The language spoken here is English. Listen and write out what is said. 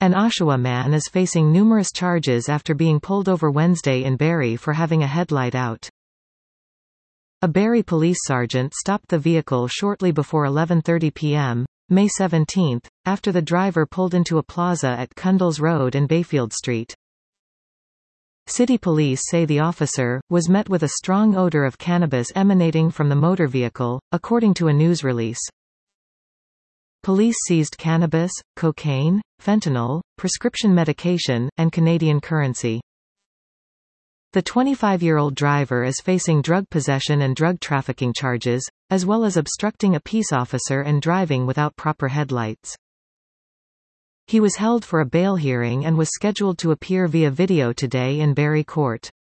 An Oshawa man is facing numerous charges after being pulled over Wednesday in Barrie for having a headlight out. A Barrie police sergeant stopped the vehicle shortly before 11:30 p.m., May 17, after the driver pulled into a plaza at Cundles Road and Bayfield Street. City police say the officer was met with a strong odor of cannabis emanating from the motor vehicle, according to a news release. Police seized cannabis, cocaine, fentanyl, prescription medication, and Canadian currency. The 25-year-old driver is facing drug possession and drug trafficking charges, as well as obstructing a peace officer and driving without proper headlights. He was held for a bail hearing and was scheduled to appear via video today in Barrie Court.